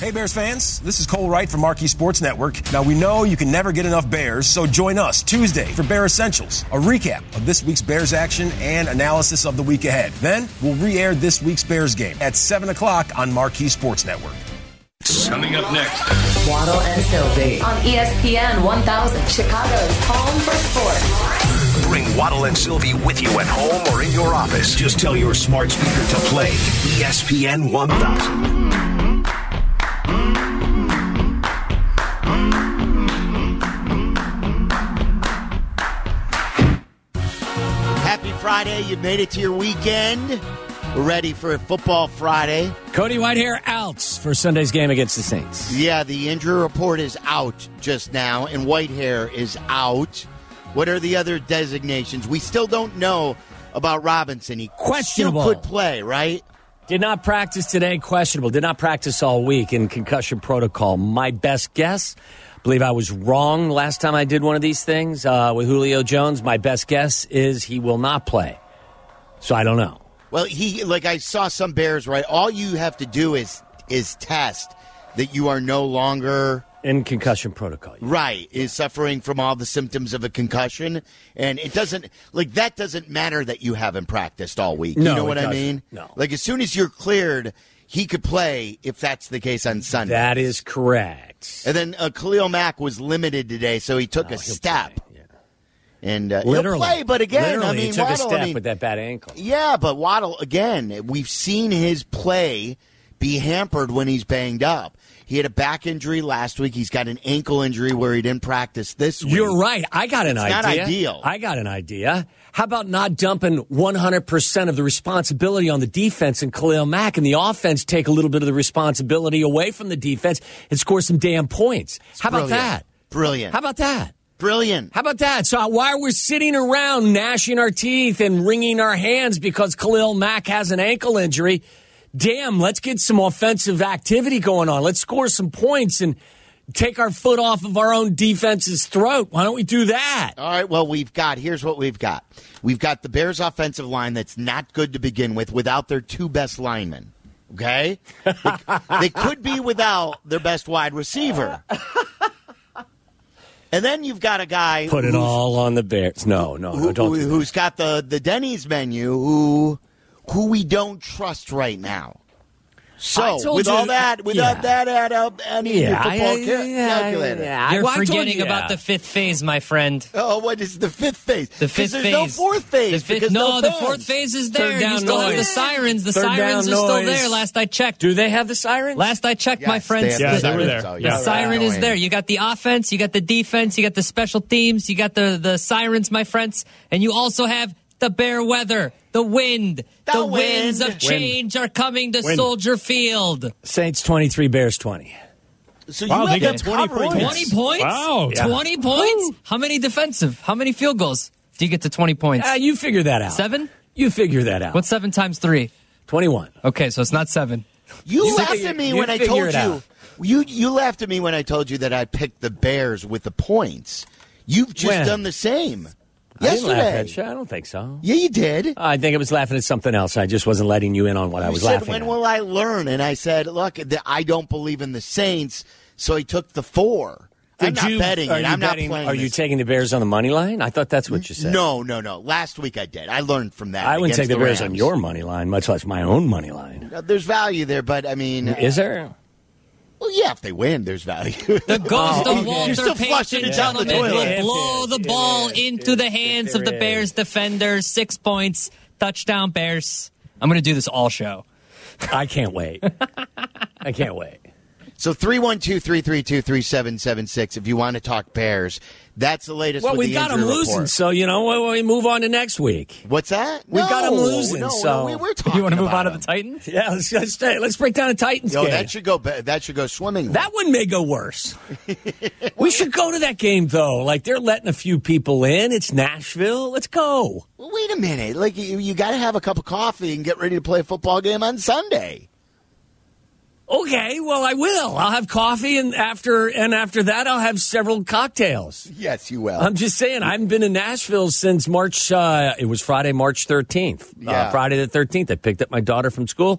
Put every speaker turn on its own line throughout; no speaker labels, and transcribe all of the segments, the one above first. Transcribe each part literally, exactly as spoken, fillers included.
Hey, Bears fans, this is Cole Wright from Marquee Sports Network. Now, we know you can never get enough Bears, so join us Tuesday for Bear Essentials, a recap of this week's Bears action and analysis of the week ahead. Then, we'll re-air this week's Bears game at seven o'clock on Marquee Sports Network.
Coming up next,
Waddle and Sylvie on E S P N one thousand, Chicago's home for sports.
Bring Waddle and Sylvie with you at home or in your office. Just tell your smart speaker to play E S P N one thousand.
Happy Friday. You made it to your weekend. We're ready for a football Friday.
Cody Whitehair out for Sunday's game against the Saints.
Yeah, the injury report is out just now, and Whitehair is out. What are the other designations? We still don't know about Robinson. He
Questionable.
still could play, right?
Did not practice today. Questionable. Did not practice all week in concussion protocol. My best guess, I believe I was wrong last time I did one of these things uh, with Julio Jones. My best guess is he will not play. So I don't know.
Well, he like I saw some Bears, right? All you have to do is is test that you are no longer
in concussion protocol. Yeah.
Right, is suffering from all the symptoms of a concussion, and it doesn't like that doesn't matter that you haven't practiced all week.
No,
you know what
it
I mean?
No.
Like as soon as you're cleared, he could play if that's the case on Sunday.
That is correct.
And then uh, Khalil Mack was limited today, so he took
Oh,
a
he'll
step.
play, yeah.
And uh,
Literally,
he'll play, but again,
literally,
I mean,
he took
Waddle,
a step
I mean,
with that bad ankle.
Yeah, but Waddle, again, we've seen his play be hampered when he's banged up. He had a back injury last week. He's got an ankle injury where he didn't practice this week.
You're right. I got an
it's
idea.
Not ideal.
I got an idea. How about not dumping one hundred percent of the responsibility on the defense and Khalil Mack, and the offense take a little bit of the responsibility away from the defense and score some damn points?
It's
How about
brilliant.
that?
Brilliant.
How about that?
Brilliant.
How about that? So while we're sitting around gnashing our teeth and wringing our hands because Khalil Mack has an ankle injury, damn, let's get some offensive activity going on. Let's score some points and take our foot off of our own defense's throat. Why don't we do that?
All right, well, we've got, here's what we've got. We've got the Bears' offensive line that's not good to begin with without their two best linemen, okay? They, they could be without their best wide receiver. And then you've got a guy
Put it all on the Bears. No, no,
who,
no, don't
who,
do that.
who's got the, the Denny's menu who who we don't trust right now.
I
So
told
with
you-
all that, without
yeah.
that add up, any
Yeah,
football
I-
ca-
yeah,
calculator.
yeah. I-
You're
well, I told
forgetting
you,
about
yeah.
the fifth phase, my friend.
Oh, what is the fifth phase?
The
'Cause
fifth
there's
phase.
no fourth phase.
The fifth,
because
no, the
fans.
fourth phase is
Third
there.
down
You still have the
noise.
sirens. The
Third
sirens
down
are still
noise.
there. Last I checked.
Do they have the sirens?
Last I checked,
Yes,
my friends.
they have
the,
the
they were there.
sirens,
The
yeah.
siren is
Annoying.
there. You got the offense, you got the defense, you got the special teams, you got the, the sirens, my friends, and you also have the bear weather, the wind.
The
The, winds
wind.
of change are coming to
Wind.
Soldier Field.
Saints twenty-three, Bears twenty.
So
Wow,
you
they
have
got
that
twenty
coverage.
points.
twenty points?
Wow.
Yeah.
twenty points? How many defensive? How many field goals do you get to twenty points?
Uh, you figure that out.
Seven?
You figure that out.
What's seven times three?
twenty-one?
Okay, so it's not seven.
You,
You
laughed
figure-
at me
you
when I
figure
told
it
you.
out.
You you laughed at me when I told you that I picked the Bears with the points. You've just
When?
done the same.
I didn't laugh
Yesterday.
at you. I don't think so.
Yeah, you did.
I think it was laughing at something else. I just wasn't letting you in on what I
You
was
said,
laughing
when
at.
will I learn? And I said, look, th- I don't believe in the Saints, so he took the four. I'm
Did
not
you,
betting
are
it.
you
I'm
betting,
not playing
Are you
this.
taking the Bears on the money line? I thought that's what you said.
No, no, no. Last week I did. I learned from that.
I wouldn't take
against
the Bears
Rams.
on your money line, much less my own money line.
Uh, There's value there, but I mean, uh,
Is there?
well, yeah, if they win, there's value.
The ghost
Oh,
of
you're
Walter
still flushing
Payton,
it down the
gentlemen,
toilet.
will blow
If
the
it-
ball
if it-
into the
if
hands of
there
the Bears
is.
defenders. Six points, touchdown Bears. I'm going to do this all show.
I can't wait. I can't wait.
So three one two, three three two, three seven seven six if you want to talk Bears. That's the latest
Well,
with
we've
the
got them
injury
losing,
report.
so, you know, we, we move on to next week.
What's that?
We've
no,
got 'em losing,
no,
so-
No, we were talking
You want to move
about
on to the
them.
Titans?
Yeah, let's, let's, stay, let's break down a Titans
Yo,
game.
that should go. be- That should go swimming.
That one may go worse. We should go to that game, though. Like, they're letting a few people in. It's Nashville. Let's go.
Well, wait a minute. Like you, you got to have a cup of coffee and get ready to play a football game on Sunday.
Okay, well, I will. I'll have coffee, and after and after that, I'll have several cocktails.
Yes, you will.
I'm just saying, I haven't been in Nashville since March. Uh, it was Friday, March thirteenth.
Yeah.
Uh, Friday the thirteenth. I picked up my daughter from school.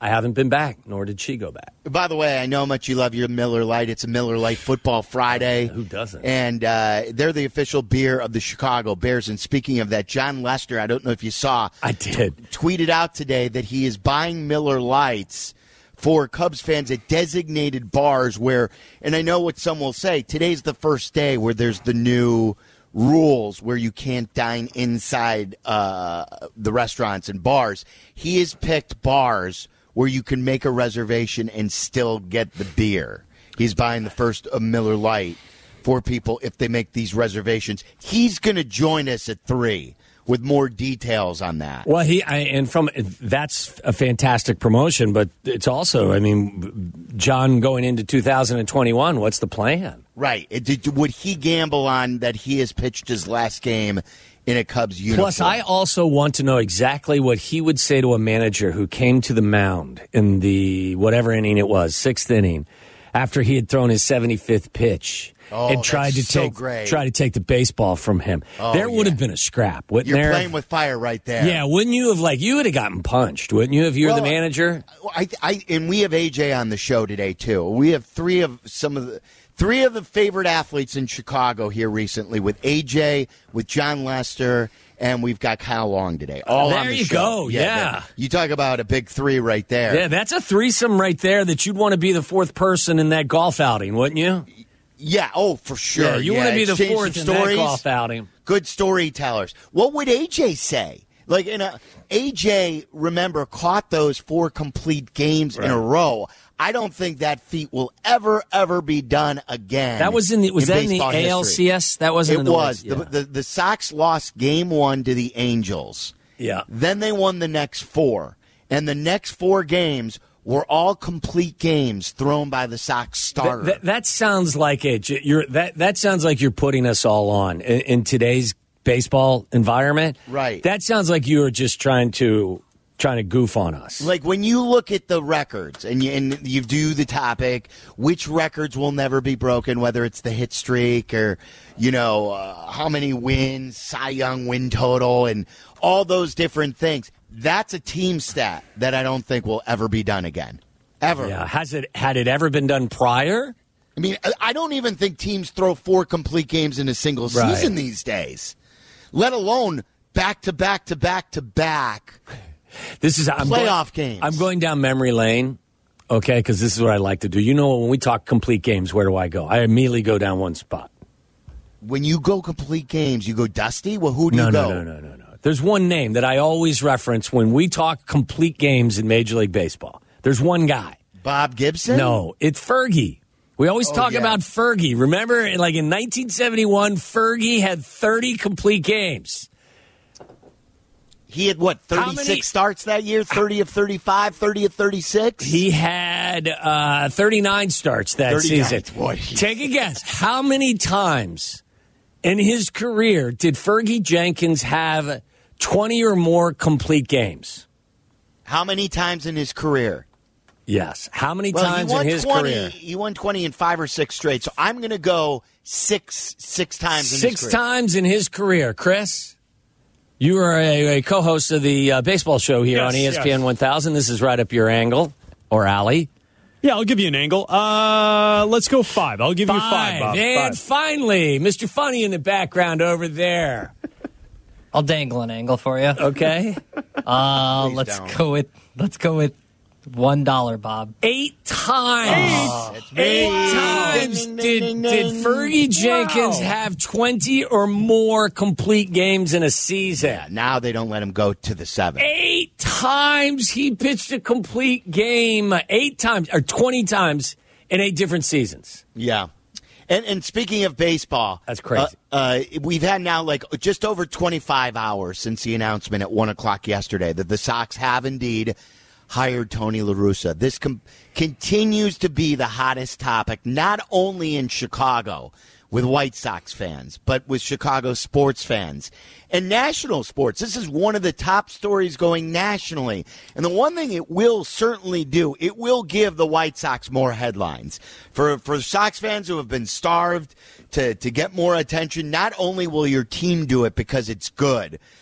I haven't been back, nor did she go back.
By the way, I know how much you love your Miller Lite. It's a Miller Lite Football Friday.
Who doesn't?
And uh, they're the official beer of the Chicago Bears. And speaking of that, John Lester, I don't know if you saw,
I did.
T- tweeted out today that he is buying Miller Lites for Cubs fans at designated bars where, and I know what some will say, today's the first day where there's the new rules where you can't dine inside uh, the restaurants and bars. He has picked bars where you can make a reservation and still get the beer. He's buying the first uh, Miller Lite for people if they make these reservations. He's going to join us at three with more details on that.
Well, he I, and from that's a fantastic promotion, but it's also, I mean, John going into two thousand twenty-one. What's the plan?
Right. It, did, would he gamble on that he has pitched his last game in a Cubs uniform?
Plus, I also want to know exactly what he would say to a manager who came to the mound in the whatever inning it was, sixth inning, after he had thrown his seventy-fifth pitch.
Oh,
and tried to
so
take
great.
try to take the baseball from him.
Oh,
there would
yeah.
have been a scrap, wouldn't
You're
there?
playing with fire right there.
Yeah, wouldn't you have like you would have gotten punched, wouldn't you, if you were
Well,
the manager?
I, I, and we have A J on the show today too. We have three of some of the three of the favorite athletes in Chicago here recently with A J, with John Lester, and we've got Kyle Long today. All
There
on the
you
show.
go, yeah.
that- you talk about a big three right there.
Yeah, that's a threesome right there that you'd want to be the fourth person in that golf outing, wouldn't you?
Yeah, oh, for sure.
Yeah, you want to be the
Exchange
fourth
some
in that
stories.
golf outing.
Good storytellers. What would A J say? Like, in a, A J, remember, caught those four complete games in a row. I don't think that feat will ever, ever be done again.
That was in the was
in
that in the
baseball
A L C S?
history.
That wasn't
It
in the
was.
yeah.
The, the, the Sox lost game one to the Angels.
yeah.
Then they won the next four. And the next four games were all complete games thrown by the Sox starter.
That, that, that sounds like it. You're that that sounds like you're putting us all on in, in today's baseball environment.
Right.
That sounds like you were just trying to trying to goof on us.
Like when you look at the records and you, and you do the topic, which records will never be broken, whether it's the hit streak or, you know, uh, how many wins, Cy Young win total, and all those different things. That's a team stat that I don't think will ever be done again. Ever.
Yeah. Has it had it ever been done prior?
I mean, I- I don't even think teams throw four complete games in a single
Right.
season these days, let alone back to back to back to back.
This is I'm
Playoff
going,
games.
I'm going down memory lane, okay? Because this is what I like to do. You know, when we talk complete games, where do I go? I immediately go down one spot.
When you go complete games, you go Dusty? Well, who do
No,
you
no,
go?
no, no, no, no. There's one name that I always reference when we talk complete games in Major League Baseball. There's one guy.
Bob Gibson?
No, it's Fergie. We always
Oh,
talk
yeah.
about Fergie. Remember, like in nineteen seventy-one, Fergie had thirty complete games.
He had, what,
How
thirty-six
many-
starts that year? thirty of thirty-five, thirty of thirty-six?
He had uh, thirty-nine starts that
thirty-nine,
season.
boy.
Take a guess. How many times in his career did Fergie Jenkins have twenty or more complete games?
How many times in his career?
Yes. How many
Well,
times
he won
in his
twenty.
career?
He won twenty in five or six straight. So I'm going to go six six times in
Six
his career.
times in his career. Chris, you are a, a co-host of the uh, baseball show here
Yes,
on E S P N
yes.
one thousand. This is right up your angle, or alley.
Yeah, I'll give you an angle. Uh, let's go five. I'll give you five, Bob.
And
Five.
finally, Mister Funny in the background over there.
I'll dangle an angle for you.
Okay.
Uh,
Please
let's
don't.
go with let's go with one dollar, Bob.
Eight times. Eight times
Ding, ding,
did,
ding,
did
ding.
Fergie Jenkins
Wow.
have twenty or more complete games in a season.
Yeah, now they don't let him go to the seven.
Eight times he pitched a complete game. Eight times, or twenty times in eight different seasons.
Yeah. And, and speaking of baseball,
That's crazy.
Uh, uh, we've had now like just over twenty-five hours since the announcement at one o'clock yesterday that the Sox have indeed hired Tony La Russa. This com- continues to be the hottest topic, not only in Chicago with White Sox fans, but with Chicago sports fans and national sports. This is one of the top stories going nationally. And the one thing it will certainly do, it will give the White Sox more headlines. For for Sox fans who have been starved to, to get more attention, not only will your team do it because it's good,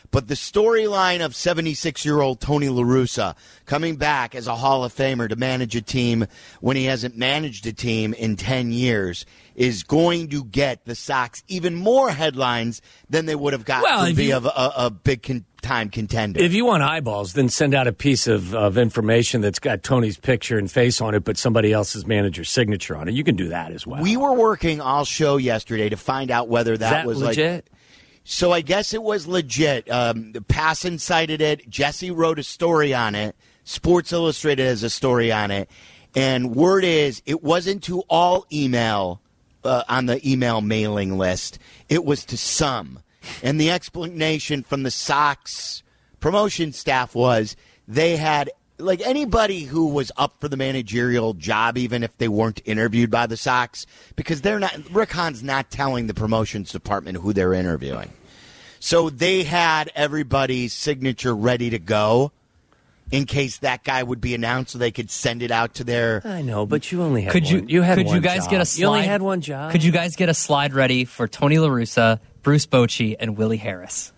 But the storyline of seventy-six-year-old Tony La Russa coming back as a Hall of Famer to manage a team when he hasn't managed a team in ten years is going to get the Sox even more headlines than they would have gotten
Well,
to
if
be
you-
of a, a big con- time contender.
If you want eyeballs, then send out a piece of, of information that's got Tony's picture and face on it, but somebody else's manager's signature on it. You can do that as well.
We were working all show yesterday to find out whether that,
Is that
was
legit?
like. So I guess it was legit. Um, Passan cited it. Jesse wrote a story on it. Sports Illustrated has a story on it. And word is it wasn't to all email uh, on the email mailing list. It was to some. And the explanation from the Sox promotion staff was they had, like anybody who was up for the managerial job, even if they weren't interviewed by the Sox, because they're not, Rick Hahn's not telling the promotions department who they're interviewing. So they had everybody's signature ready to go in case that guy would be announced so they could send it out to their.
I know, but you only had
Could
one.
you,
you had
could
one
you guys
job.
get a slide?
You only had one job.
Could you guys get a slide ready for Tony La Russa, Bruce Bochy, and Willie Harris?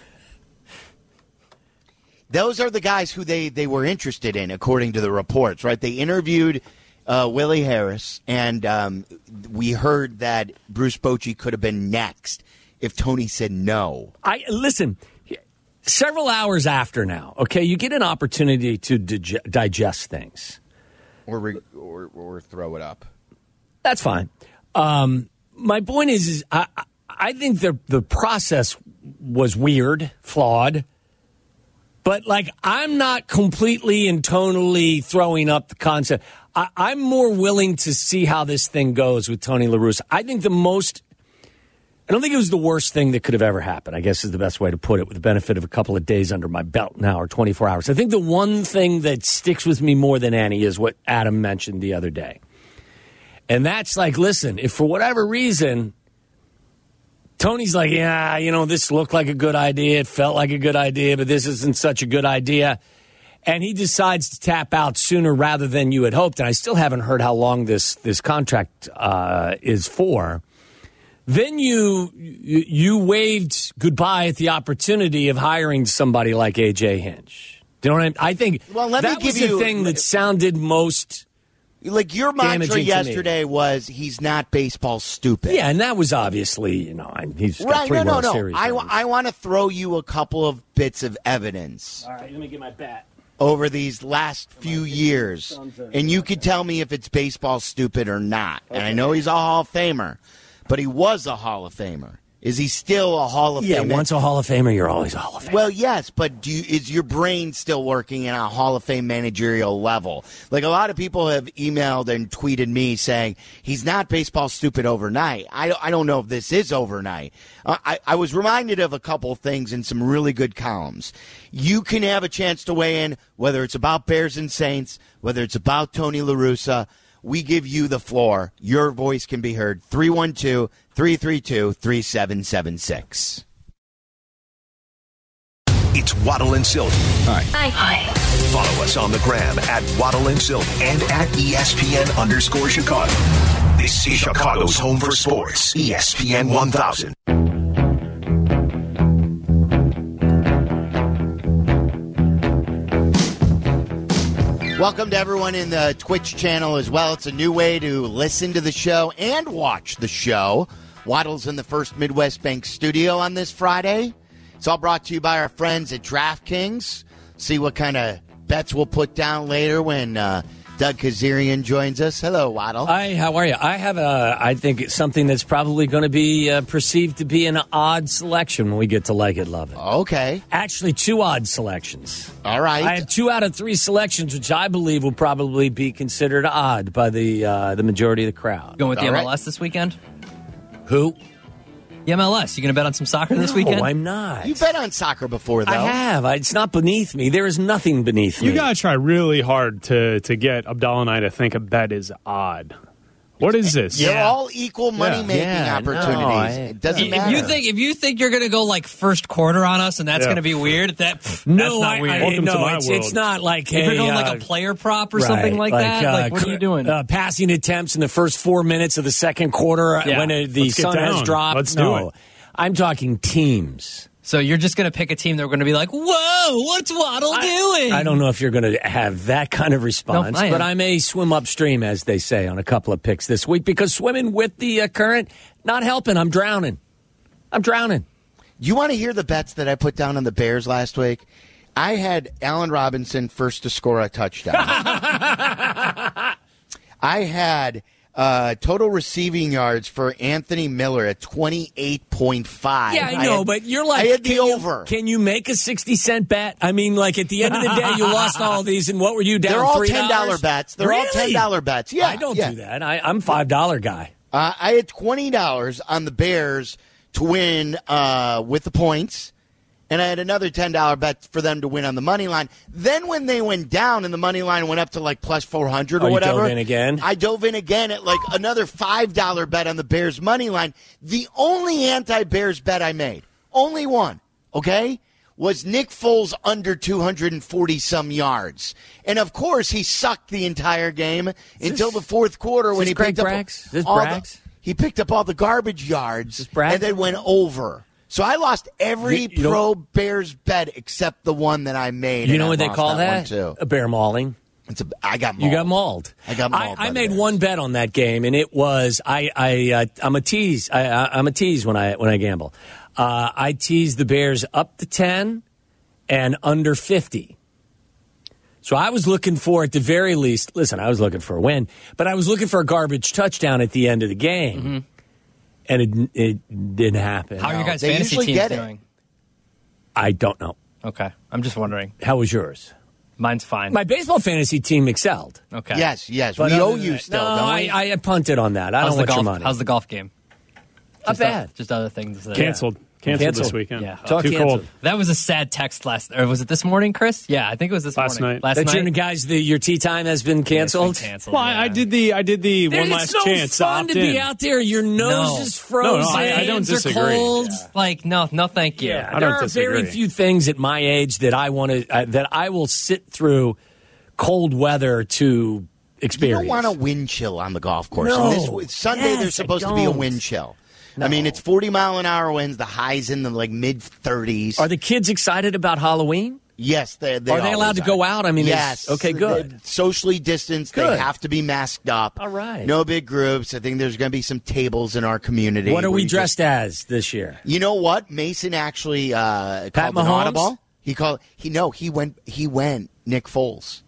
Those are the guys who they, they were interested in, according to the reports, right? They interviewed uh, Willie Harris, and um, we heard that Bruce Bochy could have been next if Tony said no.
I listen. Several hours after now, okay, you get an opportunity to dig- digest things.
Or, re- or or throw it up.
That's fine. Um, my point is, is I, I think the the process was weird, flawed, but like I'm not completely and totally throwing up the concept. I, I'm more willing to see how this thing goes with Tony La Russa. I think the most. I don't think it was the worst thing that could have ever happened, I guess is the best way to put it, with the benefit of a couple of days under my belt now, or twenty-four hours. I think the one thing that sticks with me more than any is what Adam mentioned the other day. And that's like, listen, if for whatever reason, Tony's like, yeah, you know, this looked like a good idea, it felt like a good idea, but this isn't such a good idea, and he decides to tap out sooner rather than you had hoped, and I still haven't heard how long this, this contract uh, is for, then you you waved goodbye at the opportunity of hiring somebody like A J Hinch. Do you know what I mean? I think
Well, let me
that
give
was
you-
the thing that sounded most
Like your mantra
damaging to me.
yesterday was he's not baseball stupid.
Yeah, and that was obviously, you know, I- he's got
Right,
three
no, no,
World
no.
Series
I,
rings.
I want to throw you a couple of bits of evidence
All right, let me get my bat.
over these last few years, and you could tell me if it's baseball stupid or not. And I know he's a Hall of Famer, but he was a Hall of Famer. Is he still a Hall of
Yeah,
Famer?
once a Hall of Famer, you're always a Hall of Famer.
Well, yes, but do you, is your brain still working at a Hall of Fame managerial level? Like a lot of people have emailed and tweeted me saying he's not baseball stupid overnight. I, I don't know if this is overnight. Uh, I, I was reminded of a couple things in some really good columns. You can have a chance to weigh in, whether it's about Bears and Saints, whether it's about Tony La Russa. We give you the floor. Your voice can be heard. three one two, three three two, three seven seven six.
It's Waddle and Sylvie.
Hi.
Hi. Hi.
Follow us on the gram at Waddle and Sylvie and at E S P N underscore Chicago. This is Chicago's home for sports. E S P N one thousand.
Welcome to everyone in the Twitch channel as well. It's a new way to listen to the show and watch the show. Waddle's in the First Midwest Bank studio on this Friday. It's all brought to you by our friends at DraftKings. See what kind of bets we'll put down later when uh, Doug Kazarian joins us. Hello, Waddle.
Hi, how are you? I have a, I think it's something that's probably going to be uh, perceived to be an odd selection when we get to Like It, Love It.
Okay.
Actually, two odd selections.
All right.
I have two out of three selections, which I believe will probably be considered odd by the uh, the majority of the crowd.
Going with the
All right.
M L S this weekend?
Who?
The M L S. You going to bet on some soccer this
No,
weekend?
I'm not.
You bet on soccer before, though.
I have. I, it's not beneath me. There is nothing beneath
You
me.
got to try really hard to, to get Abdallah and I to think a bet is odd. What is this?
They're
Yeah.
all equal money-making
Yeah, no,
opportunities.
I-
it doesn't
If
matter.
you think if you think you're going to go like first quarter on us and that's
Yeah.
going to be weird, that pff,
no,
that's not
I,
weird.
I,
Welcome
no,
to my
it's,
world.
it's not like,
if
hey,
you're going
uh,
like a player prop or
right,
something like, that,
uh,
like what are
cr-
you doing?
Uh, passing attempts in the first four minutes of the second quarter
Yeah.
when uh, the
Let's get
sun has
down.
dropped.
Let's do
no,
it.
I'm talking teams.
So you're just going to pick a team that we're going to be like, whoa, what's Waddle
I,
doing?
I don't know if you're going to have that kind of response,
Nope, I
but
am.
I may swim upstream, as they say, on a couple of picks this week because swimming with the uh, current, not helping. I'm drowning. I'm drowning.
You want to hear the bets that I put down on the Bears last week? I had Allen Robinson first to score a touchdown. I had uh, total receiving yards for Anthony Miller at twenty-eight point five.
Yeah, I know,
had,
but you're like,
I had the
can you-
over.
Can you make a sixty cent bet? I mean, like at the end of the day, you lost all of these, and what were you down?
They're all
three
ten dollar bets. They're all
Really?
ten dollar bets. Yeah,
I don't
yeah.
do that. I, I'm five dollar guy.
Uh, I had twenty dollars on the Bears to win uh, with the points, and I had another ten dollar bet for them to win on the money line. Then when they went down and the money line went up to like plus four hundred or
Oh, you
whatever.
dove in again?
I dove in again at like another five dollar bet on the Bears money line. The only anti-Bears bet I made, only one, okay, was Nick Foles under two hundred forty some yards. And of course, he sucked the entire game until the fourth quarter when
this
he
Greg
picked up
Braggs? Is this
all the,
Braggs?
he picked up all the garbage yards
this Braggs?
and then went over. So I lost every
You- you know-
pro Bears bet except the one that I made.
You
and
know
I
what they
lost
call
that?
that?
One too.
A bear mauling.
It's a, I got mauled.
You got mauled.
I got mauled by
I, I
the
made
Bears.
one bet on that game, and it was I. I uh, I'm a tease. I, I, I'm a tease when I when I gamble. Uh, I tease the Bears up to ten and under fifty. So I was looking for, at the very least, listen, I was looking for a win, but I was looking for a garbage touchdown at the end of the game,
Mm-hmm.
and it it didn't happen.
How are your guys'
They
fantasy
usually
teams
get it.
doing?
I don't know.
Okay. I'm just wondering.
How was yours?
Mine's fine.
My baseball fantasy team excelled.
okay.
Yes, yes.
But
we
other
owe
than
you
that-
still,
no,
don't we?
I, I punted on that. I
How's
don't
the
want
golf?
your money.
How's the golf game?
Not
Just
bad.
o- just other things. That,
Canceled. Canceled,
Canceled.
this weekend.
Yeah.
Talk
Too
canceled.
cold.
That was a sad text last. Or was it this morning, Chris? Yeah, I think it was this
Last
morning.
night.
Last
That's
night.
your guys. The, your tea time has been
Yeah, it's been
canceled.
canceled.
Well,
yeah.
I, I did the I did the
There-
one
it's
last
no
chance.
fun to
opt
be
in.
out there. Your nose
No.
is frozen.
No, no, I- I don't
Hands are
disagree.
cold. Like no, no, thank you.
Yeah,
I
there
don't
are very
disagree.
few things at my age that I want to uh, that I will sit through cold weather to
You
experience.
don't want a wind chill on the golf course.
No.
And this, Sunday,
Yes,
there's
I
supposed to be a
don't.
wind chill. I mean, it's forty mile an hour winds. The highs in the like mid thirties.
Are the kids excited about Halloween?
Yes, they, they
Are they allowed
always
to go
are.
out? I mean,
yes.
it's- okay, good.
They're socially distanced.
Good.
They have to be masked up.
All right.
No big groups. I think there's going to be some tables in our community.
What are
where
we
you
dressed
just-
as this year?
You know what? Mason actually uh,
Pat
called an
Mahomes?
audible. He called. He no. He went. He went. Nick Foles.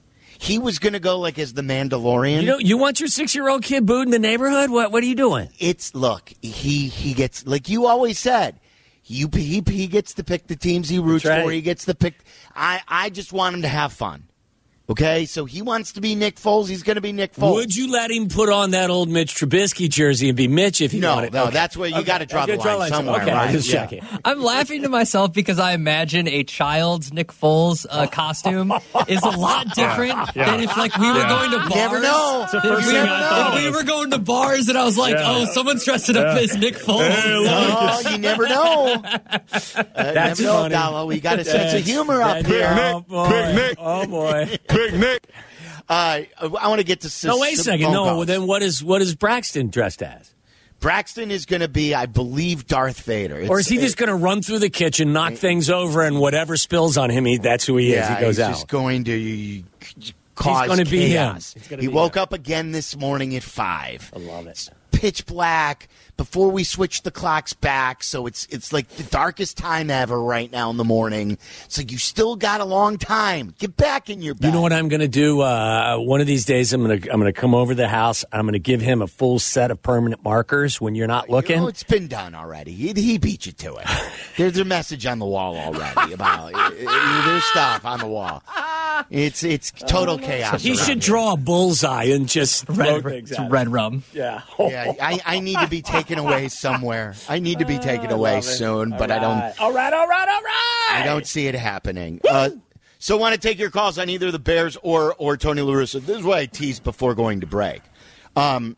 He was going to go like as the Mandalorian.
You know, you want your six-year-old kid booed in the neighborhood? What What are you doing?
It's look. He he gets like you always said. You he he gets to pick the teams he roots
That's right.
for. He gets to pick. I I just want him to have fun. Okay, so he wants to be Nick Foles. He's going to be Nick Foles.
Would you let him put on that old Mitch Trubisky jersey and be Mitch if he
No,
wanted?
no,
Okay.
that's where you
Okay.
got to draw
Okay,
the line somewhere.
Okay,
right?
just
Yeah.
checking.
I'm laughing to myself because I imagine a child's Nick Foles uh, costume is a lot different
Yeah.
than if like we were
Yeah.
going to bars.
Never know.
It's the
If
first
we,
thing
were,
I thought
if we
of.
were going to bars and I was like,
Yeah.
oh, someone's dressing up as Nick Foles.
Oh, you never know. Uh,
That's
never know,
funny.
Dallo. We got a sense of humor up
That's-
here.
Oh boy.
Big Nick.
Oh boy.
Big Nick.
Uh, I want to get to some.
No, wait a
some
second.
phone
No,
calls.
well, then what is what is Braxton dressed as?
Braxton is going to be, I believe, Darth Vader. It's,
Or is he just going to run through the kitchen, knock things over, and whatever spills on him, he, that's who he
yeah,
is. He goes
he's
out.
just going to cause
gonna be him.
chaos.
He's gonna
He
be
woke
him.
up again this morning at five.
I love it.
Pitch black before we switch the clocks back, so it's it's like the darkest time ever right now in the morning. So you still got a long time. Get back in your bed.
You know what I'm going to do? Uh, one of these days, I'm going to I'm going to come over to the house. I'm going to give him a full set of permanent markers when you're not looking.
Oh, it's been done already. He, he beat you to it. There's a message on the wall already about uh, uh, there's stuff on the wall. It's it's total chaos.
he
around
should
here.
draw a bullseye and just throw
Red,
things
it's
at
red
him.
rum.
Yeah.
Yeah, I, I need to be taken away somewhere. I need to be taken
I
away
love it.
soon,
All
but I don't.
right. All right, all right, all right.
I don't see it happening. Uh, so, want to take your calls on either the Bears or or Tony La Russa. This is what I teased before going to break. Um,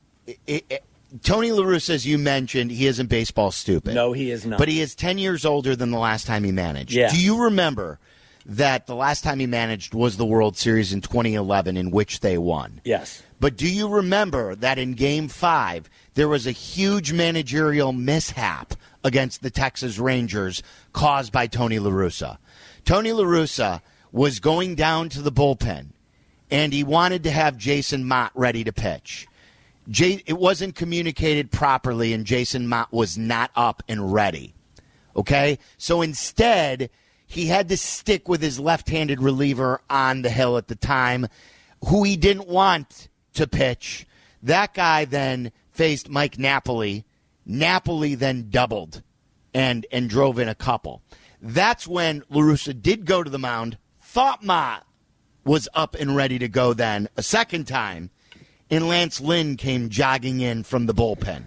it, it, Tony La Russa, as you mentioned, he isn't baseball stupid.
No, he is not.
But he is ten years older than the last time he managed.
Yeah.
Do you remember that the last time he managed was the World Series in twenty eleven, in which they won.
Yes.
But do you remember that in Game five, there was a huge managerial mishap against the Texas Rangers caused by Tony La Russa? Tony La Russa was going down to the bullpen, and he wanted to have Jason Mott ready to pitch. Jay, it wasn't communicated properly, and Jason Mott was not up and ready. Okay? So instead, he had to stick with his left-handed reliever on the hill at the time, who he didn't want to pitch. That guy then faced Mike Napoli. Napoli then doubled and, and drove in a couple. That's when La Russa did go to the mound, thought Mott was up and ready to go then a second time, and Lance Lynn came jogging in from the bullpen.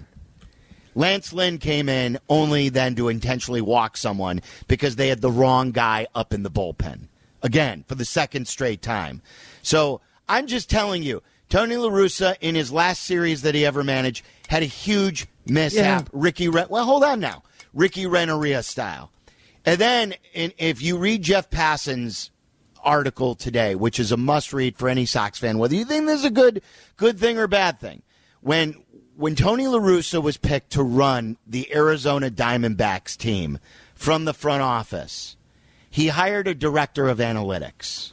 Lance Lynn came in only then to intentionally walk someone because they had the wrong guy up in the bullpen. Again, for the second straight time. So I'm just telling you, Tony La Russa, in his last series that he ever managed, had a huge mishap. Yeah. Ricky Ren- well, hold on now. Ricky Renneria style. And then in, if you read Jeff Passan's article today, which is a must-read for any Sox fan, whether you think this is a good good thing or bad thing, when when Tony La Russa was picked to run the Arizona Diamondbacks team from the front office, he hired a director of analytics.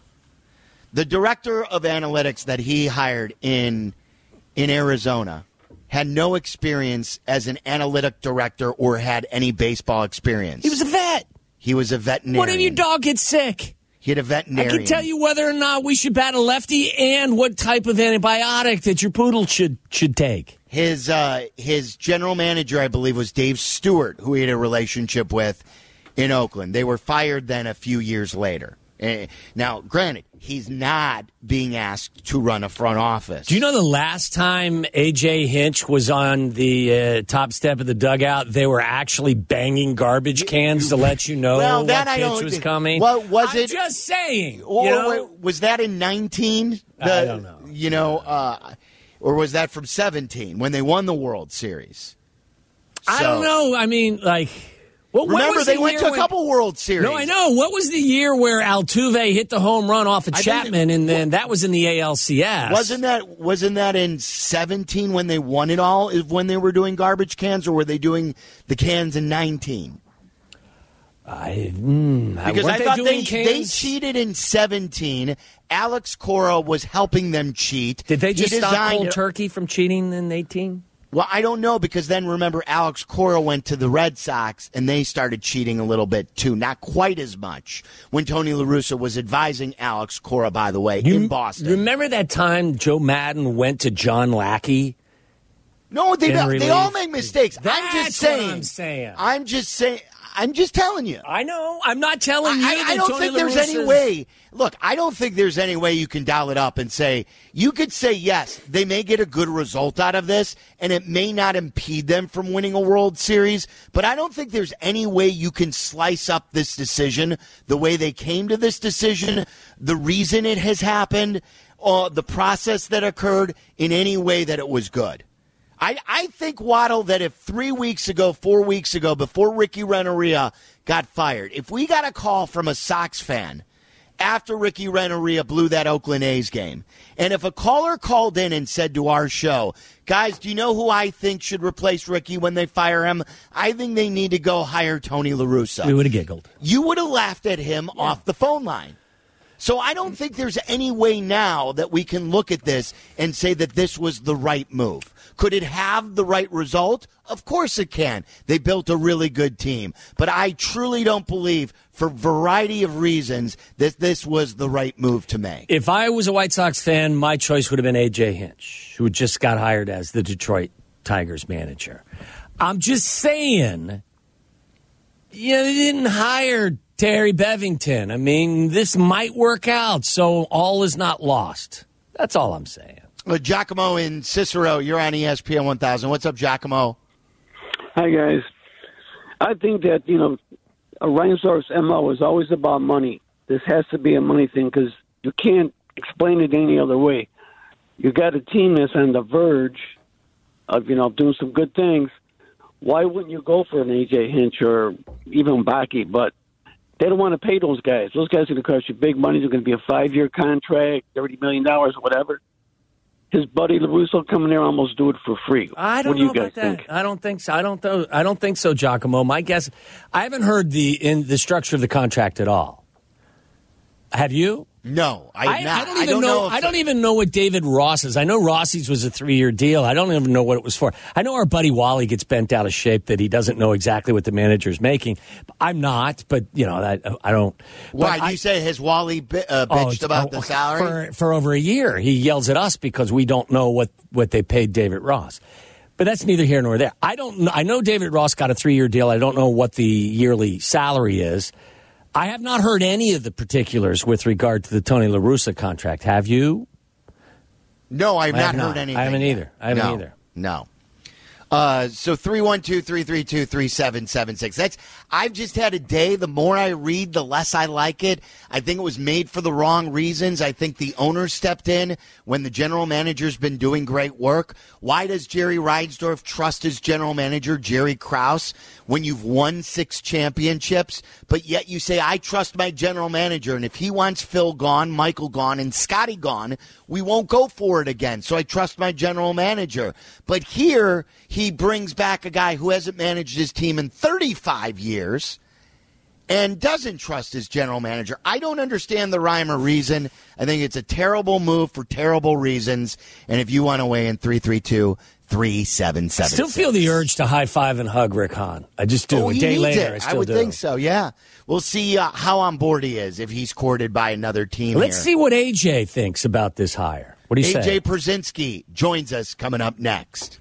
The director of analytics that he hired in in Arizona had no experience as an analytic director or had any baseball experience.
He was a vet.
He was a veterinarian.
What if your dog gets sick?
He had a veterinarian.
I can tell you whether or not we should bat a lefty and what type of antibiotic that your poodle should should take.
His uh, his general manager, I believe, was Dave Stewart, who he had a relationship with in Oakland. They were fired then a few years later. Uh, now, granted, he's not being asked to run a front office.
Do you know the last time A J Hinch was on the uh, top step of the dugout, they were actually banging garbage cans to let you know
well, that
what
I
pitch
don't
was
think,
coming?
Well, was
I'm
it
just saying?
Or
you know?
was that in nineteen?
I don't know.
You know, uh, or was that from seventeen when they won the World Series?
I
So-
don't know. I mean, like. Well, what
Remember,
was
they
the
went
year
to a
when-
couple World Series.
No, I know. What was the year where Altuve hit the home run off of
I think
Chapman,
it-
and then that was in the A L C S?
Wasn't that wasn't that in seventeen when they won it all? Is when they were doing garbage cans, or were they doing the cans in nineteen?
I, mm,
Because
weren't
I thought
they,
they,
doing cans?
they cheated in seventeen. Alex Cora was helping them cheat.
Did they just
He
stop
designed-
cold turkey from cheating in eighteen?
Well, I don't know, because then remember Alex Cora went to the Red Sox and they started cheating a little bit too. Not quite as much when Tony La Russa was advising Alex Cora, by the way,
You
in Boston.
Remember that time Joe Madden went to John Lackey?
No, they
in
they
relief?
all make mistakes. I'm
That's
just saying.
what I'm saying.
I'm just saying. I'm just telling you.
I know. I'm not telling you
I,
that
I don't
Tony
think
La
there's any
Russa's-
way. Look, I don't think there's any way you can dial it up and say, you could say, yes, they may get a good result out of this, and it may not impede them from winning a World Series, but I don't think there's any way you can slice up this decision, the way they came to this decision, the reason it has happened, or the process that occurred in any way that it was good. I, I think, Waddle, that if three weeks ago, four weeks ago, before Ricky Renneria got fired, if we got a call from a Sox fan after Ricky Renneria blew that Oakland A's game, and if a caller called in and said to our show, guys, do you know who I think should replace Ricky when they fire him? I think they need to go hire Tony La Russa.
We would have giggled.
You would have laughed at him yeah. off the phone line. So I don't think there's any way now that we can look at this and say that this was the right move. Could it have the right result? Of course it can. They built a really good team. But I truly don't believe, for a variety of reasons, that this was the right move to make.
If I was a White Sox fan, my choice would have been A J Hinch, who just got hired as the Detroit Tigers manager. I'm just saying, you know, they didn't hire Terry Bevington. I mean, this might work out, so all is not lost. That's all I'm saying.
Well, Giacomo in Cicero, you're on E S P N one thousand. What's up, Giacomo?
Hi, guys. I think that, you know, a Reinsdorf's M O is always about money. This has to be a money thing because you can't explain it any other way. You got a team that's on the verge of, you know, doing some good things. Why wouldn't you go for an A J Hinch or even Bakke? But They don't want to pay those guys. Those guys are going to cost you big money. They're going to be a five-year contract, thirty million dollars or whatever. His buddy LaRusso coming there almost do it for free.
I don't
what do
know
you guys
about that.
think?
I don't think so. I don't. Th- I don't think so, Giacomo. My guess. I haven't heard the in the structure of the contract at all. Have you?
No, I,
I,
not,
I don't even
I don't
know.
know if
I don't even know what David Ross's. I know Rossi's was a three-year deal. I don't even know what it was for. I know our buddy Wally gets bent out of shape that he doesn't know exactly what the manager's making. I'm not, but you know, I, I don't.
Why do
I,
you say has Wally bi- uh, bitched
oh,
about
oh,
the salary
for, for over a year? He yells at us because we don't know what, what they paid David Ross. But that's neither here nor there. I don't. know. I know David Ross got a three-year deal. I don't know what the yearly salary is. I have not heard any of the particulars with regard to the Tony La Russa contract. Have you?
No, I've
I
not
have
heard
not.
anything.
I haven't
yet.
either. I haven't
no,
either.
No. Uh, so three one two, three three two, three seven seven six. That's I've just had a day. The more I read, the less I like it. I think it was made for the wrong reasons. I think the owner stepped in when the general manager's been doing great work. Why does Jerry Reinsdorf trust his general manager, Jerry Krause, when you've won six championships, but yet you say, I trust my general manager, and if he wants Phil gone, Michael gone, and Scotty gone, we won't go for it again. So I trust my general manager. But here, he brings back a guy who hasn't managed his team in thirty-five years and doesn't trust his general manager. I don't understand the rhyme or reason. I think it's a terrible move for terrible reasons. And if you want to weigh in, three three two, three seven seven six.
I still feel the urge to high five and hug Rick Hahn. I just do.
Oh,
a
he
day
needs
later,
it.
I still
would
do.
think so, yeah. We'll see uh, how on board he is if he's courted by another team
Let's
here.
see what A J thinks about this hire. What do you
A J
say?
Przinsky joins us coming up next.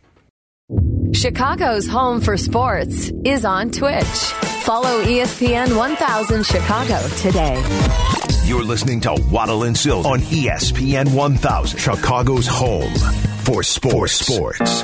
Chicago's home for sports is on Twitch. Follow E S P N one thousand Chicago today.
You're listening to Waddle and Sill on E S P N one thousand, Chicago's home for sports. sports.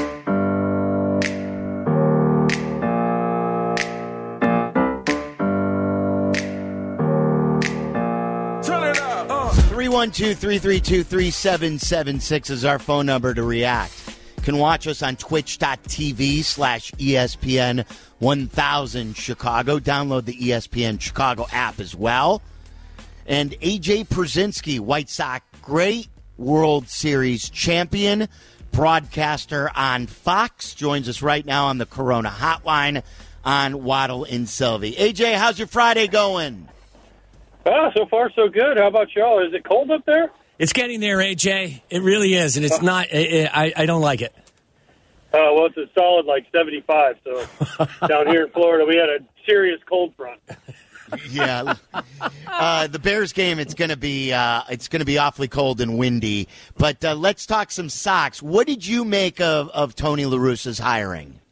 three one two, three three two, three seven seven six is our phone number to react. You can watch us on twitch.tv slash ESPN 1000 Chicago. Download the E S P N Chicago app as well. And A J Przinsky, White Sox great World Series champion, broadcaster on Fox, joins us right now on the Corona Hotline on Waddle and Sylvie. A J, how's your Friday going?
Ah, so far so good. How about y'all? Is it cold up there?
It's getting there, A J. It really is, and it's not. I, I, I don't like it.
Uh, well, it's a solid like seventy-five. So down here in Florida, we had a serious cold front.
Yeah, uh, the Bears game. It's gonna be uh, it's gonna be awfully cold and windy. But uh, let's talk some Sox. What did you make of, of Tony La Russa's hiring?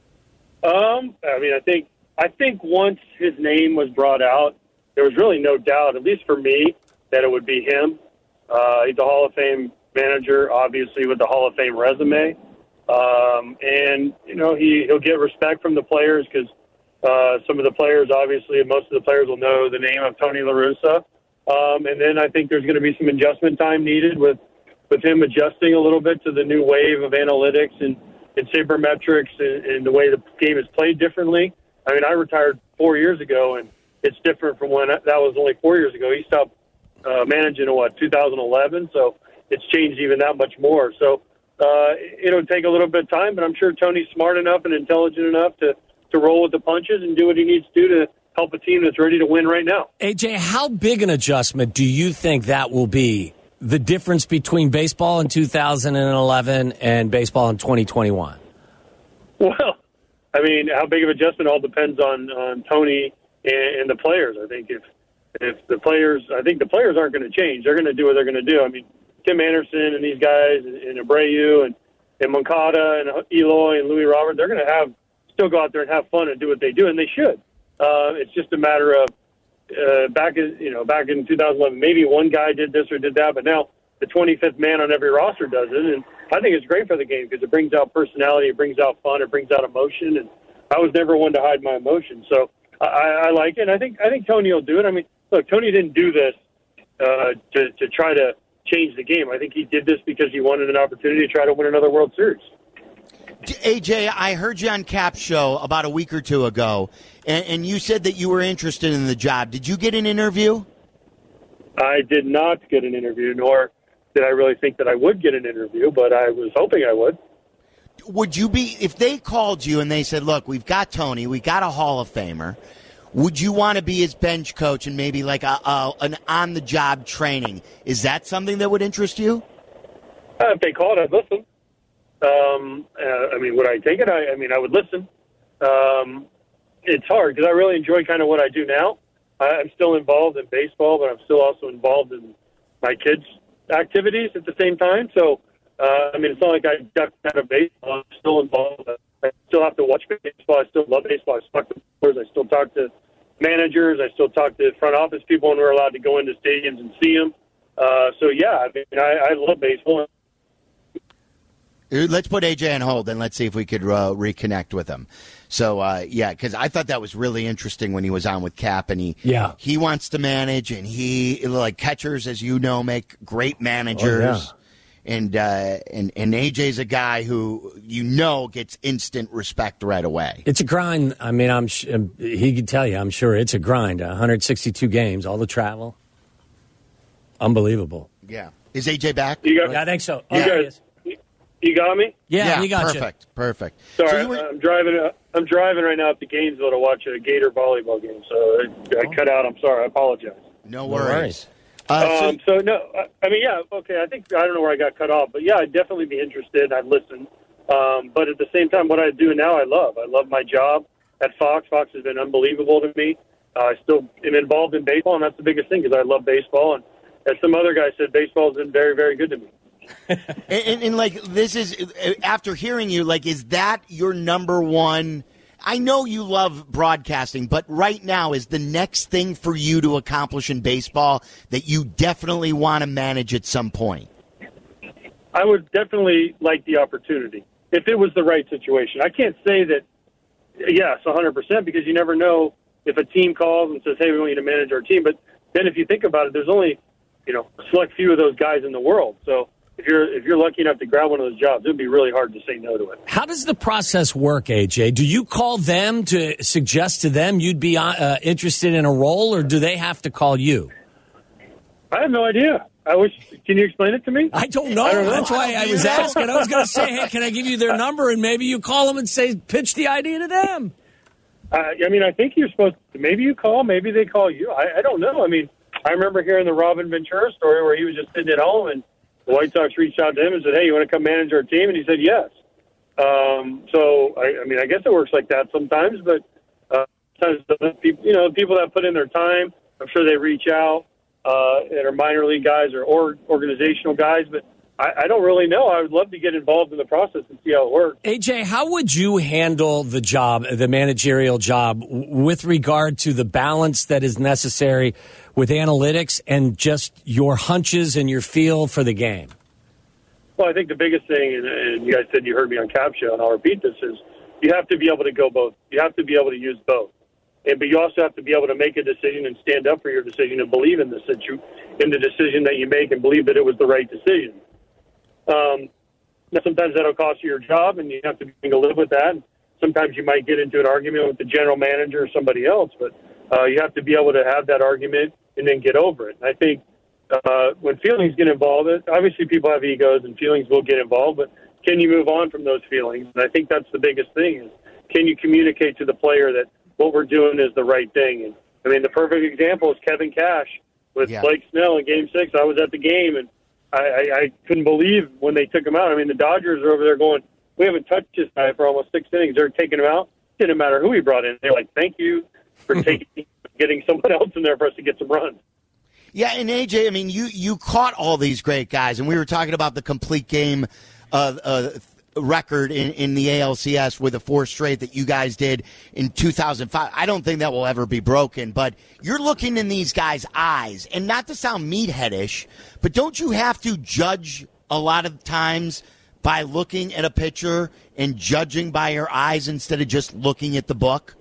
Um, I mean, I think I think once his name was brought out, there was really no doubt, at least for me, that it would be him. Uh, he's a Hall of Fame manager, obviously with the Hall of Fame resume, um, and you know he he'll get respect from the players because. Uh, some of the players, obviously, most of the players will know the name of Tony La Russa. Um, and then I think there's going to be some adjustment time needed with, with him adjusting a little bit to the new wave of analytics and, and sabermetrics and, and the way the game is played differently. I mean, I retired four years ago, and it's different from when that was only four years ago. He stopped uh, managing in, what, two thousand eleven? So it's changed even that much more. So uh, it'll take a little bit of time, but I'm sure Tony's smart enough and intelligent enough to to roll with the punches and do what he needs to do to help a team that's ready to win right now.
A J, how big an adjustment do you think that will be, the difference between baseball in two thousand eleven and baseball in twenty twenty-one?
Well, I mean, how big of an adjustment all depends on, on Tony and, and the players. I think if if the players, I think the players aren't going to change. They're going to do what they're going to do. I mean, Tim Anderson and these guys and, and Abreu and, and Moncada and Eloy and Louis Robert, they're going to have still go out there and have fun and do what they do, and they should. Uh, it's just a matter of uh, back in you know back in two thousand eleven, maybe one guy did this or did that, but now the twenty-fifth man on every roster does it, and I think it's great for the game because it brings out personality, it brings out fun, it brings out emotion, and I was never one to hide my emotions, so I, I like it. And I think I think Tony will do it. I mean, look, Tony didn't do this uh, to to try to change the game. I think he did this because he wanted an opportunity to try to win another World Series.
A J, I heard you on Cap's show about a week or two ago, and, and you said that you were interested in the job. Did you get an interview?
I did not get an interview, nor did I really think that I would get an interview, but I was hoping I would.
Would you be, if they called you and they said, look, we've got Tony, we got a Hall of Famer, would you want to be his bench coach and maybe like a, a an on-the-job training? Is that something that would interest you?
Uh, if they called, I'd listen. Um, uh, I mean, would I take it? I, I mean, I would listen. Um, it's hard because I really enjoy kind of what I do now. I, I'm still involved in baseball, but I'm still also involved in my kids' activities at the same time. So, uh, I mean, it's not like I ducked out of baseball. I'm still involved. I still have to watch baseball. I still love baseball. I still talk to players. I still talk to managers. I still talk to front office people when we're allowed to go into stadiums and see them. Uh, so, yeah, I mean, I, I love baseball.
Let's put A J on hold and let's see if we could uh, reconnect with him. So, uh, yeah, because I thought that was really interesting when he was on with Cap, and he
yeah.
he wants to manage, and he, like catchers, as you know, make great managers.
Oh, yeah.
And, uh, and and A J's a guy who, you know, gets instant respect right away.
It's a grind. I mean, I'm sh- he could tell you, I'm sure it's a grind. one hundred sixty-two games, all the travel. Unbelievable.
Yeah. Is A J back?
You got,
yeah, I think so.
You,
Oh,
guys, you got me?
Yeah,
yeah
we got
perfect,
you.
Perfect.
Sorry,
so you were,
I'm driving. Uh, I'm driving right now up to Gainesville to watch a Gator volleyball game. So I, I cut out. I'm sorry. I apologize.
No
No
worries.
worries.
Uh,
Um, so no, I, I mean, yeah, okay. I think I don't know where I got cut off, but yeah, I'd definitely be interested. I'd listen. Um, but at the same time, what I do now, I love. I love my job at Fox. Fox has been unbelievable to me. Uh, I still am involved in baseball, and that's the biggest thing because I love baseball. And as some other guy said, baseball has been very, very good to me.
and, and, and like this is after hearing you, like, is that your number one? I know you love broadcasting, but right now is the next thing for you to accomplish in baseball that you definitely want to manage at some point?
I would definitely like the opportunity if it was the right situation. I can't say that, yes, one hundred percent, because you never know if a team calls and says, hey, we want you to manage our team. But then if you think about it, there's only, you know, a select few of those guys in the world. So if you're if you're lucky enough to grab one of those jobs, it would be really hard to say no to it.
How does the process work, A J? Do you call them to suggest to them you'd be uh, interested in a role, or do they have to call you?
I have no idea. I wish. Can you explain it to me?
I don't know.
I don't know.
That's why I was asking. I was going to say, hey, can I give you their number, and maybe you call them and say, pitch the idea to them.
Uh, I mean, I think you're supposed to. Maybe you call. Maybe they call you. I, I don't know. I mean, I remember hearing the Robin Ventura story where he was just sitting at home and the White Sox reached out to him and said, hey, you want to come manage our team? And he said, yes. Um, so, I, I mean, I guess it works like that sometimes, but uh, sometimes the people, you know, people that put in their time, I'm sure they reach out uh, and are minor league guys or, or organizational guys, but I, I don't really know. I would love to get involved in the process and see how it works.
A J, how would you handle the job, the managerial job, with regard to the balance that is necessary with analytics and just your hunches and your feel for the game?
Well, I think the biggest thing, and, and you guys said you heard me on Cap Show, and I'll repeat this, is you have to be able to go both. You have to be able to use both. And, but you also have to be able to make a decision and stand up for your decision and believe in the situ- in the decision that you make and believe that it was the right decision. Um, sometimes that'll cost you your job, and you have to be able to live with that. Sometimes you might get into an argument with the general manager or somebody else, but uh, you have to be able to have that argument and then get over it. And I think uh, when feelings get involved, obviously people have egos and feelings will get involved, but can you move on from those feelings? And I think that's the biggest thing is can you communicate to the player that what we're doing is the right thing? And I mean, the perfect example is Kevin Cash with
Yeah.
Blake Snell in Game Six. I was at the game, and I, I, I couldn't believe when they took him out. I mean, the Dodgers are over there going, we haven't touched this guy for almost six innings. They're taking him out. Didn't matter who he brought in. They're like, thank you for taking getting someone else in there for us to get some runs.
Yeah, and A J, I mean, you, you caught all these great guys, and we were talking about the complete game uh, uh, record in, in the A L C S with the four straight that you guys did in two thousand five. I don't think that will ever be broken, but you're looking in these guys' eyes, and not to sound meatheadish, but don't you have to judge a lot of times by looking at a pitcher and judging by your eyes instead of just looking at the book?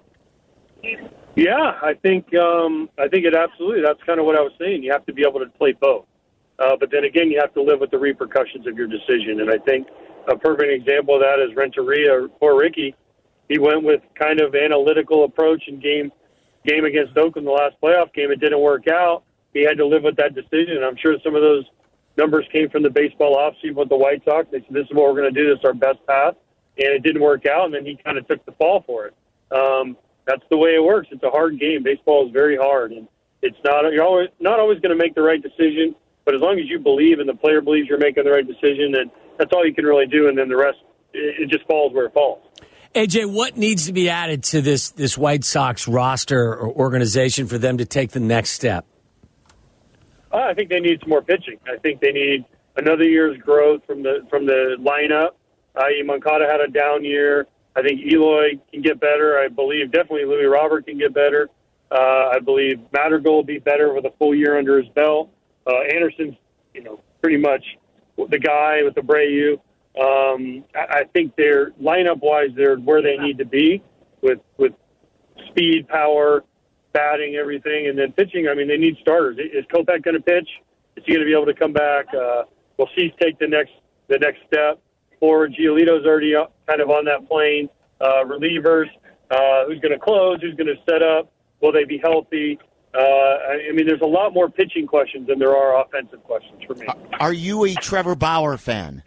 Yeah, I think um, I think it absolutely. That's kind of what I was saying. You have to be able to play both. Uh, but then again, you have to live with the repercussions of your decision. And I think a perfect example of that is Renteria. Poor Ricky. He went with kind of analytical approach in game game against Oakland, the last playoff game. It didn't work out. He had to live with that decision. And I'm sure some of those numbers came from the baseball offseason with the White Sox. They said, this is what we're going to do. This is our best path. And it didn't work out, and then he kind of took the fall for it. Um, that's the way it works. It's a hard game. Baseball is very hard, and it's not you're always not always going to make the right decision. But as long as you believe and the player believes you're making the right decision, then that's all you can really do. And then the rest, it, it just falls where it falls.
A J, what needs to be added to this this White Sox roster or organization for them to take the next step?
Uh, I think they need some more pitching. I think they need another year's growth from the from the lineup. Uh, Moncada had a down year. I think Eloy can get better. I believe definitely Louis Robert can get better. Uh, I believe Madrigal will be better with a full year under his belt. Uh, Anderson's, you know, pretty much the guy with the Abreu. Um, I, I think they're lineup-wise, they're where they need to be with with speed, power, batting, everyththing, and then pitching. I mean, they need starters. Is Kopech going to pitch? Is he going to be able to come back? Uh, will Cease take the next the next step? Or Giolito's already kind of on that plane. Uh, relievers, uh, who's going to close? Who's going to set up? Will they be healthy? Uh, I, I mean, there's a lot more pitching questions than there are offensive questions for me.
Are you a Trevor Bauer fan?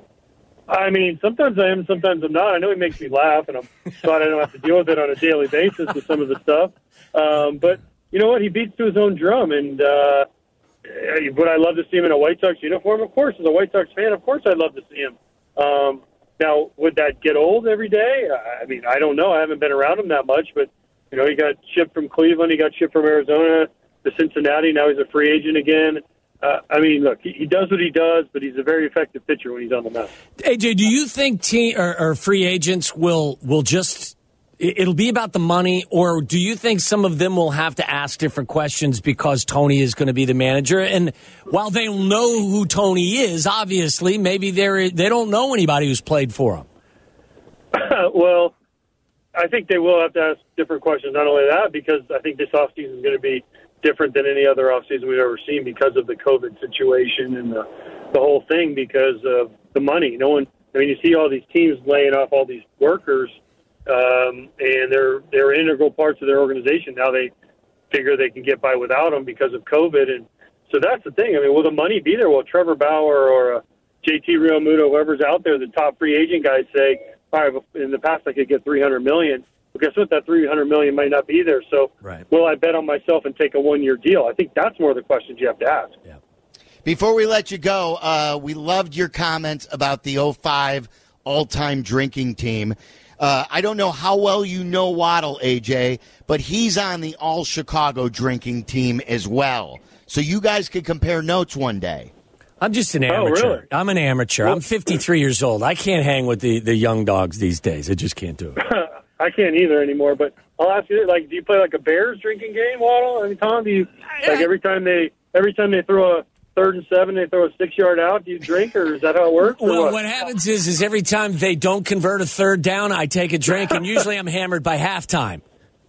I mean, sometimes I am, sometimes I'm not. I know he makes me laugh, and I'm glad I don't have to deal with it on a daily basis with some of the stuff. Um, but you know what? He beats to his own drum, and uh, would I love to see him in a White Sox uniform? Of course. As a White Sox fan, of course I'd love to see him. Um, now, would that get old every day? I mean, I don't know. I haven't been around him that much, but, you know, he got shipped from Cleveland. He got shipped from Arizona to Cincinnati. Now he's a free agent again. Uh, I mean, look, he, he does what he does, but he's a very effective pitcher when he's on the mound.
A J, do you think team or, or free agents will will just it'll be about the money, or do you think some of them will have to ask different questions because Tony is going to be the manager? And while they'll know who Tony is, obviously, maybe they're they don't know anybody who's played for him.
Well, I think they will have to ask different questions. Not only that, because I think this offseason is going to be different than any other offseason we've ever seen because of the COVID situation and the, the whole thing, because of the money. No one, I mean, you see all these teams laying off all these workers, um, and they're they're integral parts of their organization. Now they figure they can get by without them because of COVID, and so that's the thing. I mean, will the money be there? Will Trevor Bauer or uh, J T Realmuto, whoever's out there, the top free agent guys, say, all right, in the past I could get three hundred million dollars. Well, guess what? That three hundred million dollars might not be there. So
right.
Will I bet on myself and take a one-year deal? I think that's more the questions you have to ask.
Yeah.
Before we let you go, uh, we loved your comments about the oh five all-time drinking team. Uh, I don't know how well you know Waddle, A J, but he's on the all-Chicago drinking team as well. So you guys could compare notes one day.
I'm just an
Oh,
amateur.
really?
I'm an amateur.
Well,
I'm fifty-three years old. I can't hang with the, the young dogs these days. I just can't do it.
I can't either anymore. But I'll ask you, like, do you play like a Bears drinking game, Waddle? I mean, Tom, do you like every time they every time they throw a third and seven, they throw a six yard out? Do you drink, or is that how it works?
Well,
what?
what happens is, is every time they don't convert a third down, I take a drink, and usually I'm hammered by halftime.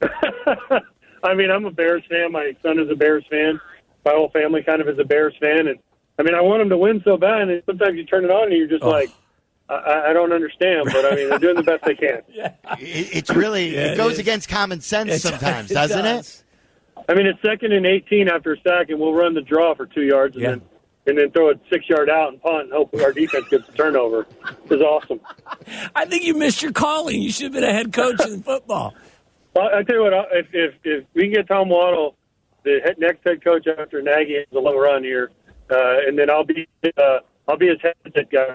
I mean, I'm a Bears fan. My son is a Bears fan. My whole family kind of is a Bears fan, and I mean, I want them to win so bad, and sometimes you turn it on and you're just oh. like, I, I don't understand, but I mean, they're doing the best they can.
Yeah. It, it's really, yeah, it goes it against common sense it's, sometimes,
it
doesn't
does.
it?
I mean, it's second and eighteen after a sack, and we'll run the draw for two yards and
yeah.
then and then throw it six yard out and punt and hope our defense gets a turnover. It's awesome.
I think you missed your calling. You should have been a head coach in football.
Well, I tell you what, if, if, if we can get Tom Waddle, the head, next head coach after Nagy has a long run here, uh, and then I'll be uh, I'll be his head guy.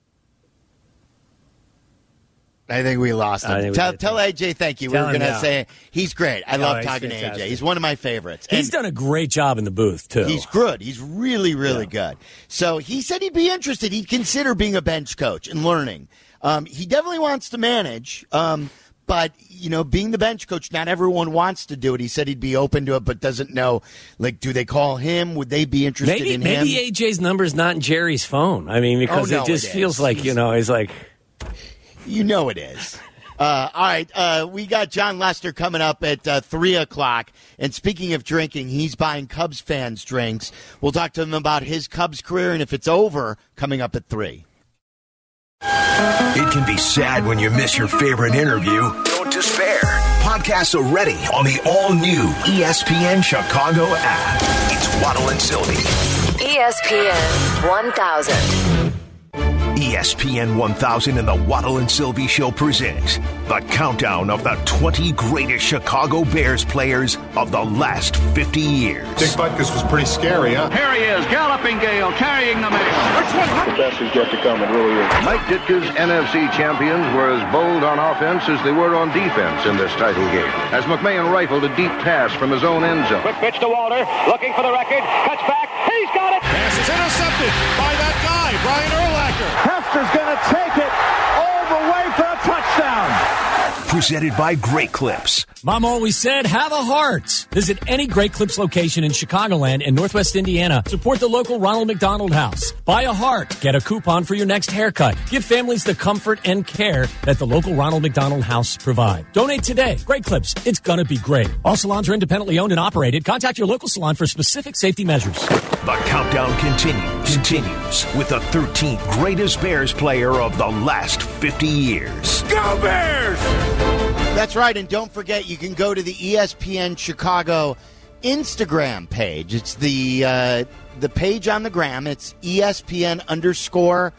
I think we lost him. Tell,
did,
tell A J thank you.
Tell
we were going to
now.
say he's great. I
no,
love talking to A J. He's one of my favorites.
He's
and
done a great job in the booth, too.
He's good. He's really, really
yeah.
good. So he said he'd be interested. He'd consider being a bench coach and learning. Um, he definitely wants to manage, um, but, you know, being the bench coach, not everyone wants to do it. He said he'd be open to it, but doesn't know, like, do they call him? Would they be interested
maybe,
in
maybe
him?
Maybe A J's number's not in Jerry's phone. I mean, because
oh, no,
it just
it
feels like,
he's,
you know, he's like...
You know it is. Uh, all right, uh, we got John Lester coming up at uh, three o'clock. And speaking of drinking, he's buying Cubs fans drinks. We'll talk to him about his Cubs career and if it's over, coming up at three.
It can be sad when you miss your favorite interview. Don't despair. Podcasts are ready on the all-new E S P N Chicago app. It's Waddle and Sylvie.
E S P N one thousand.
E S P N one thousand and the Waddle and Sylvie Show presents the countdown of the twenty greatest Chicago Bears players of the last fifty years.
Dick Butkus was pretty scary, huh?
Here he is, galloping Gale, carrying the mail.
The best is yet to come, it really is.
Mike Ditka's N F C champions were as bold on offense as they were on defense in this title game. As McMahon rifled a deep pass from his own end zone.
Quick pitch to Walter, looking for the record, cuts back, he's got it!
Pass is intercepted by that guy, Brian Urlacher.
Hefner's going to take it all the way for a touchdown.
Presented by Great Clips.
Mom always said, have a heart. Visit any Great Clips location in Chicagoland and Northwest Indiana. Support the local Ronald McDonald House. Buy a heart. Get a coupon for your next haircut. Give families the comfort and care that the local Ronald McDonald House provide. Donate today. Great Clips. It's going to be great. All salons are independently owned and operated. Contact your local salon for specific safety measures.
The countdown continues, continues with the thirteenth greatest Bears player of the last fifty years.
Go Bears!
That's right, and don't forget, you can go to the E S P N Chicago Instagram page. It's the uh, the page on the gram. It's E S P N underscore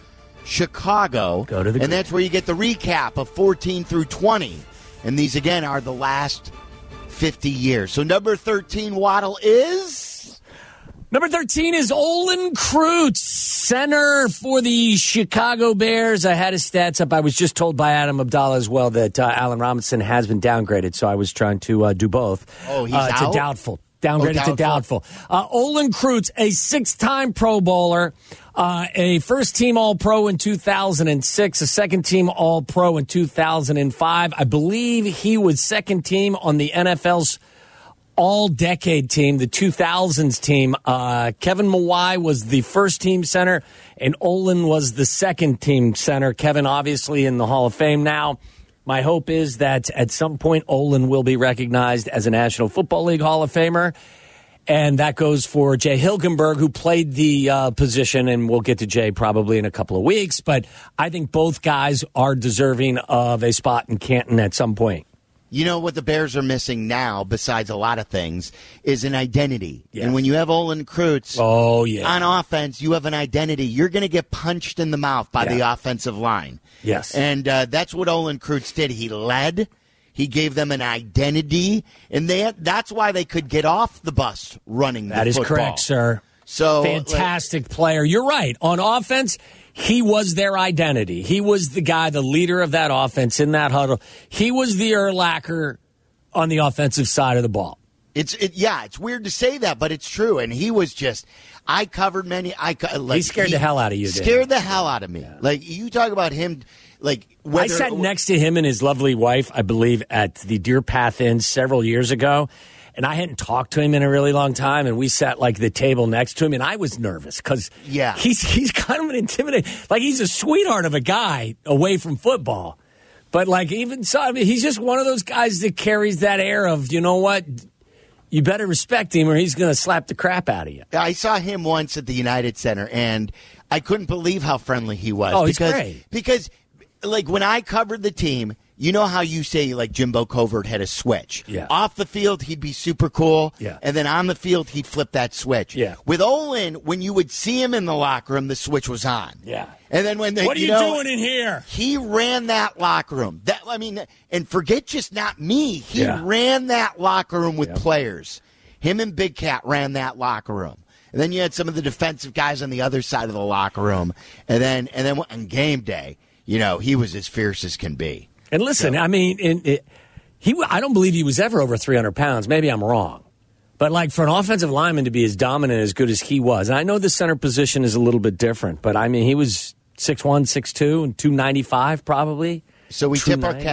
Chicago.
Go to the
and that's where you get the recap of fourteen through twenty. And these, again, are the last fifty years. So number thirteen, Waddle, is...
Number thirteen is Olin Kreutz, center for the Chicago Bears. I had his stats up. I was just told by Adam Abdallah as well that uh, Allen Robinson has been downgraded, so I was trying to uh, do both.
Oh, he's
uh, to
out?
doubtful. Downgraded
oh, doubtful.
to doubtful. Uh, Olin Kreutz, a six-time Pro Bowler, uh, a first-team All-Pro in two thousand six, a second-team All-Pro in two thousand five. I believe he was second-team on the N F L's all-decade team, the two thousands team. Uh, Kevin Mawai was the first-team center, and Olin was the second-team center. Kevin, obviously, in the Hall of Fame now. My hope is that at some point Olin will be recognized as a National Football League Hall of Famer, and that goes for Jay Hilgenberg, who played the uh, position, and we'll get to Jay probably in a couple of weeks, but I think both guys are deserving of a spot in Canton at some point.
You know what the Bears are missing now, besides a lot of things, is an identity.
Yes.
And when you have Olin Kreutz
oh, yeah.
on offense, you have an identity. You're going to get punched in the mouth by
yeah.
the offensive line.
Yes.
And uh, that's what Olin Kreutz did. He led. He gave them an identity. And they that's why they could get off the bus running the
That is
football.
correct, sir.
So
Fantastic like, player. You're right. On offense, he was their identity. He was the guy, the leader of that offense in that huddle. He was the Urlacher on the offensive side of the ball.
It's it, yeah, it's weird to say that, but it's true. And he was just, I covered many. I like,
he scared
he
the hell out of you.
Scared the hell out of me. Yeah. Like you talk about him, like whether,
I sat next to him and his lovely wife, I believe, at the Deer Path Inn several years ago. And I hadn't talked to him in a really long time, and we sat like the table next to him, and I was nervous because
yeah.
he's he's kind of an intimidating, like he's a sweetheart of a guy away from football, but like even so, I mean, he's just one of those guys that carries that air of, you know what, you better respect him or he's going to slap the crap out of you.
I saw him once at the United Center, and I couldn't believe how friendly he was.
Oh,
because,
he's great.
Because, like, when I covered the team, you know how you say, like, Jimbo Covert had a switch.
Yeah.
Off the field, he'd be super cool.
Yeah.
And then on the field, he'd flip that switch.
Yeah.
With Olin, when you would see him in the locker room, the switch was on.
Yeah.
And then when they,
what are you,
you know,
doing in here?
He ran that locker room. That I mean, and forget just not me. He
Yeah.
ran that locker room with
Yep.
players. Him and Big Cat ran that locker room. And then you had some of the defensive guys on the other side of the locker room. And then, and then on game day, you know, he was as fierce as can be.
And listen,
So-
I mean, in, it, he I don't believe he was ever over three hundred pounds. Maybe I'm wrong. But, like, for an offensive lineman to be as dominant, as good as he was, and I know the center position is a little bit different, but, I mean, he was six one, six two, and two ninety-five probably.
So we tip our
two ninety.
cat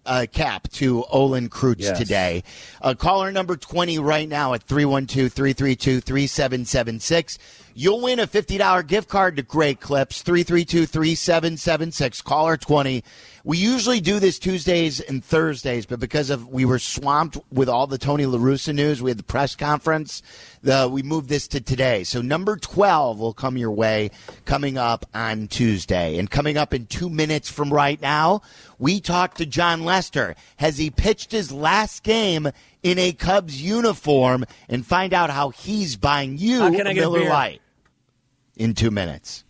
uh, cap to Olin Kreutz
Yes.
today. Uh, caller number twenty right now at three one two, three three two, three seven seven six. You'll win a fifty dollars gift card to Great Clips, three three two, three seven seven six. Caller twenty. We usually do this Tuesdays and Thursdays, but because of we were swamped with all the Tony La Russa news, we had the press conference, the, we moved this to today. So number twelve will come your way coming up on Tuesday. And coming up in two minutes from right now, we talked to John Lester. Has he pitched his last game in a Cubs uniform, and find out how he's buying you
How can I
a
get a
Miller
beer?
Lite in two minutes.